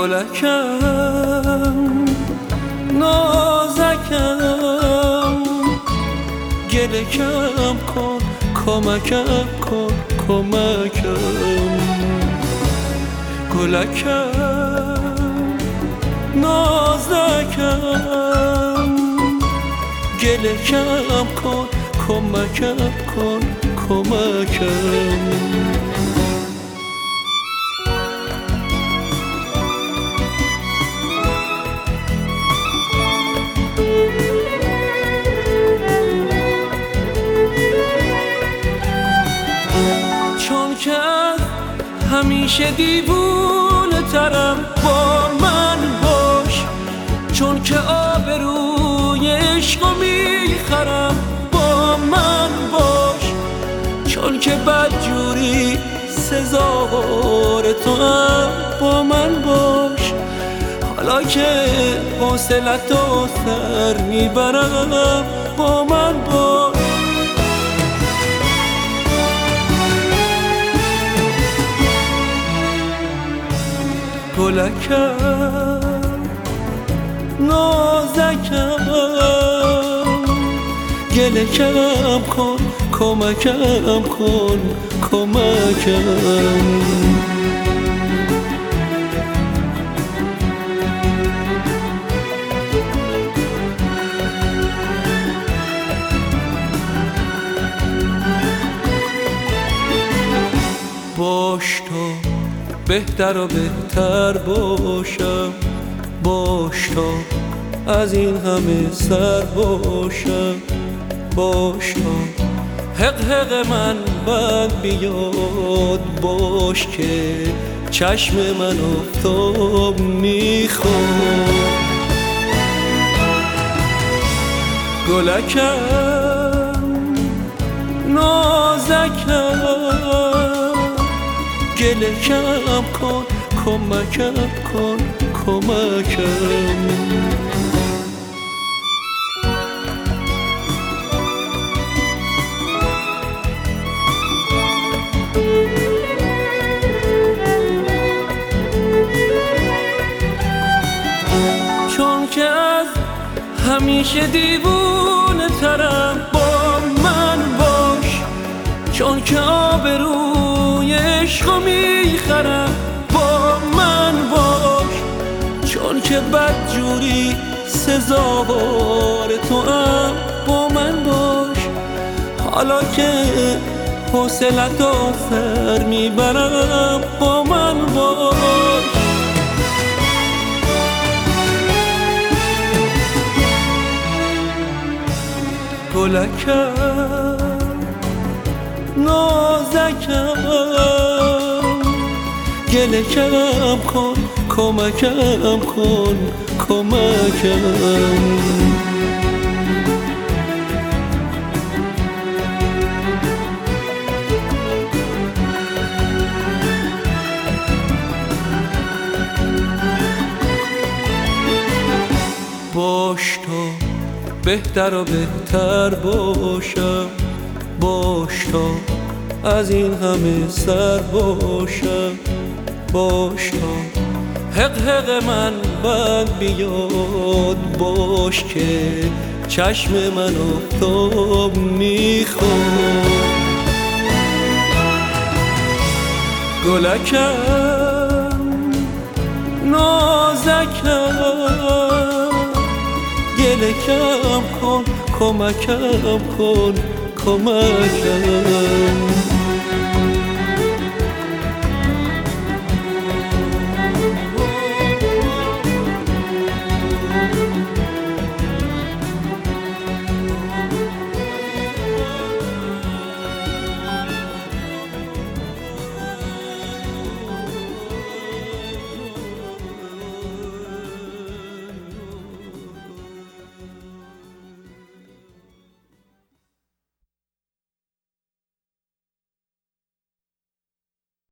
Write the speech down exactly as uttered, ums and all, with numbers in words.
گلکم نازکم گله کم کن کمکم کن کمکم گلکم نازکم گله کم کن کمکم کن کمکم چون که همیشه دیوونه ترم با من باش، چون که آبروی عشقو میخرم با من باش، چون که بدجوری سزاوار تو هم با من باش. حالا که حوصلتو سر میبرم با من باش. گلکم نازکم گله کم کن کمکم کن کمکم باش تا بهتر و بهتر باشم، باش تا از این همه سر باشم، باش تا حق حق من بد بیاد، باش که چشم من افتاب میخواد. گلکم نازکم گله کم کن کمکم کن کمکم چون که از همیشه دیوونه ترم با من باش، چون که آبروی عشقو میخرم با من باش، چون که بدجوری سزاوار تو هم با من باش. حالا که حوصلتو سر میبرم با من باش. گلکم نازکم گله کم کن کمکم کن کمکم باش تا بهتر و بهتر باشم، باش تا از این همه سر باشم، باش تا حق حق من بد بیاد، باش که چشم من افتاب میخواد. گلکم نازکم گله کم کن کمکم کن کمکم